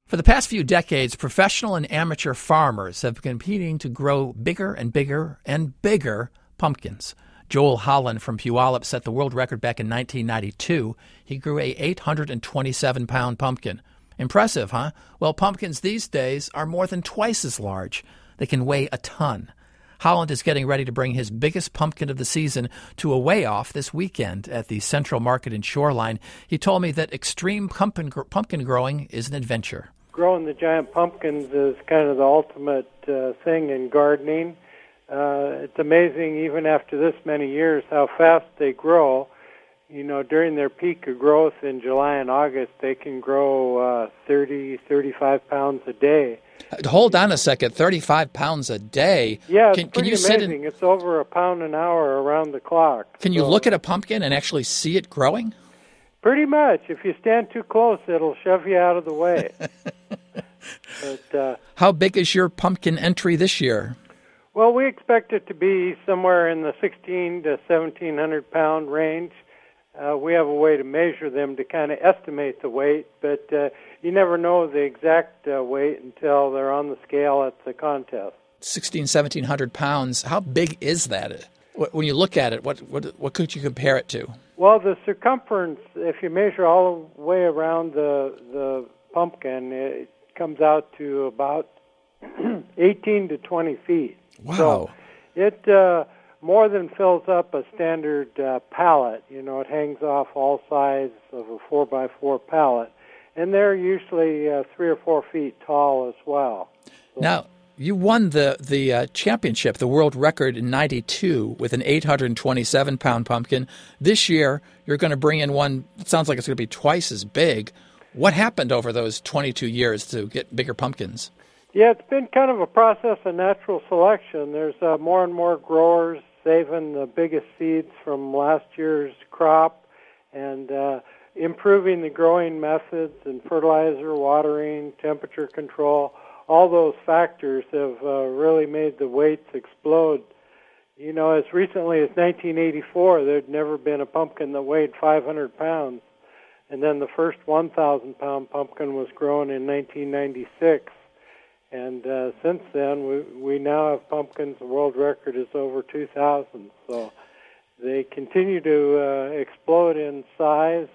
For the past few decades, professional and amateur farmers have been competing to grow bigger and bigger and bigger pumpkins. Joel Holland from Puyallup set the world record back in 1992. He grew a 827-pound pumpkin. Impressive, huh? Well, pumpkins these days are more than twice as large. They can weigh a ton. Holland is getting ready to bring his biggest pumpkin of the season to a weigh-off this weekend at the Central Market in Shoreline. He told me that extreme pumpkin growing is an adventure. Growing the giant pumpkins is kind of the ultimate thing in gardening. It's amazing, even after this many years, how fast they grow. You know, during their peak of growth in July and August, they can grow 30, 35 pounds a day. Hold on a second, 35 pounds a day? Yeah, it's pretty amazing. It's over a pound an hour around the clock. Can you look at a pumpkin and actually see it growing? Pretty much. If you stand too close, it'll shove you out of the way. But, how big is your pumpkin entry this year? Well, we expect it to be somewhere in the 1,600 to 1,700 pound range. We have a way to measure them to kind of estimate the weight, but you never know the exact weight until they're on the scale at the contest. 1,700 pounds. How big is that? When you look at it, what could you compare it to? Well, the circumference, if you measure all the way around the pumpkin, it comes out to about 18 to 20 feet. Wow. So it more than fills up a standard pallet. You know, it hangs off all sides of a 4x4 pallet. And they're usually 3 or 4 feet tall as well. So, now, you won the championship, the world record in 92 with an 827-pound pumpkin. This year, you're going to bring in one, it sounds like it's going to be twice as big. What happened over those 22 years to get bigger pumpkins? Yeah, it's been kind of a process of natural selection. There's more and more growers saving the biggest seeds from last year's crop and improving the growing methods and fertilizer, watering, temperature control. All those factors have really made the weights explode. You know, as recently as 1984, there'd never been a pumpkin that weighed 500 pounds. And then the first 1,000-pound pumpkin was grown in 1996. And since then, we now have pumpkins. The world record is over 2,000. So they continue to explode in size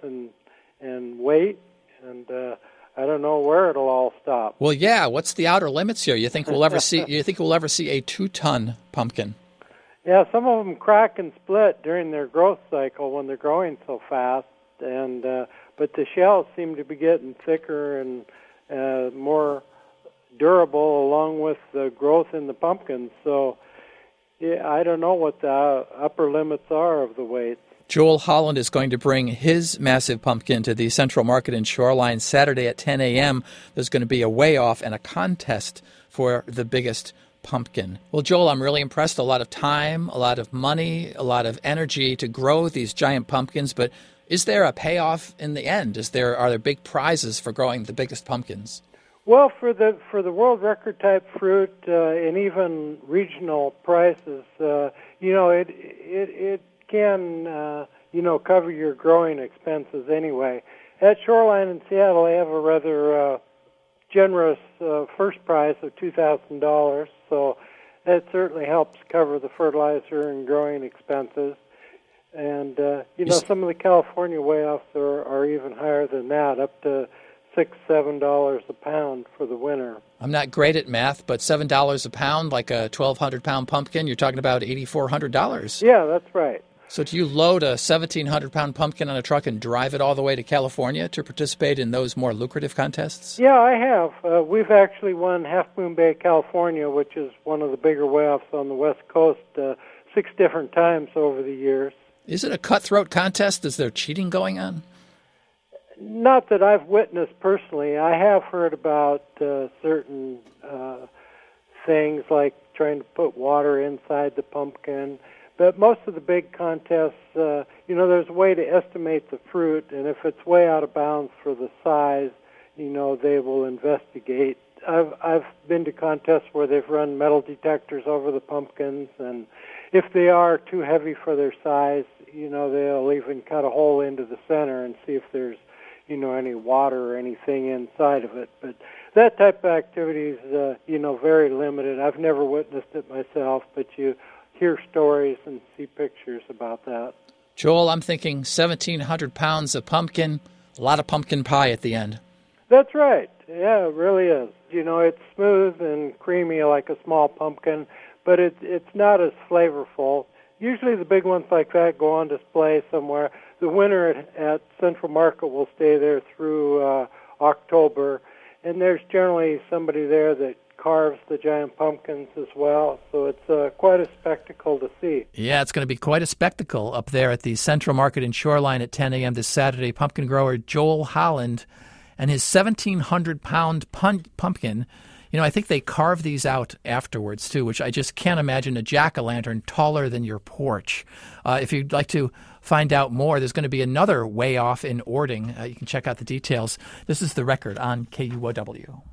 and weight. And I don't know where it'll all stop. Well, yeah. What's the outer limits here? You think we'll ever see? You think we'll ever see a 2-ton pumpkin? Yeah, some of them crack and split during their growth cycle when they're growing so fast. And but the shells seem to be getting thicker and more durable along with the growth in the pumpkins. So yeah, I don't know what the upper limits are of the weights. Joel Holland is going to bring his massive pumpkin to the Central Market in Shoreline Saturday at 10 a.m. There's going to be a weigh-off and a contest for the biggest pumpkin. Well, Joel, I'm really impressed. A lot of time, a lot of money, a lot of energy to grow these giant pumpkins, but is there a payoff in the end? Are there big prizes for growing the biggest pumpkins? Well, for the world record type fruit and even regional prices, it can cover your growing expenses anyway. At Shoreline in Seattle, they have a rather generous first prize of $2,000, so that certainly helps cover the fertilizer and growing expenses. And some of the California weigh-offs are even higher than that, up to $6-7 a pound for the winter. I'm not great at math, but $7 a pound, like a 1,200-pound pumpkin, you're talking about $8,400. Yeah, that's right. So do you load a 1,700-pound pumpkin on a truck and drive it all the way to California to participate in those more lucrative contests? Yeah, I have. We've actually won Half Moon Bay, California, which is one of the bigger weigh-offs on the West Coast, 6 different times over the years. Is it a cutthroat contest? Is there cheating going on? Not that I've witnessed personally. I have heard about certain things like trying to put water inside the pumpkin. But most of the big contests, there's a way to estimate the fruit, and if it's way out of bounds for the size, they will investigate. I've been to contests where they've run metal detectors over the pumpkins, and if they are too heavy for their size, they'll even cut a hole into the center and see if there's, any water or anything inside of it. But that type of activity is, very limited. I've never witnessed it myself, but you hear stories and see pictures about that. Joel, I'm thinking 1,700 pounds of pumpkin, a lot of pumpkin pie at the end. That's right. Yeah, it really is. It's smooth and creamy like a small pumpkin, but it's not as flavorful. Usually the big ones like that go on display somewhere. The winner at Central Market will stay there through October, and there's generally somebody there that carves the giant pumpkins as well, so it's quite a spectacle to see. Yeah, it's going to be quite a spectacle up there at the Central Market in Shoreline at 10 a.m. this Saturday. Pumpkin grower Joel Holland and his 1,700-pound pumpkin. I think they carve these out afterwards, too, which I just can't imagine a jack-o'-lantern taller than your porch. If you'd like to find out more, there's going to be another way off in Ording. You can check out the details. This is The Record on KUOW.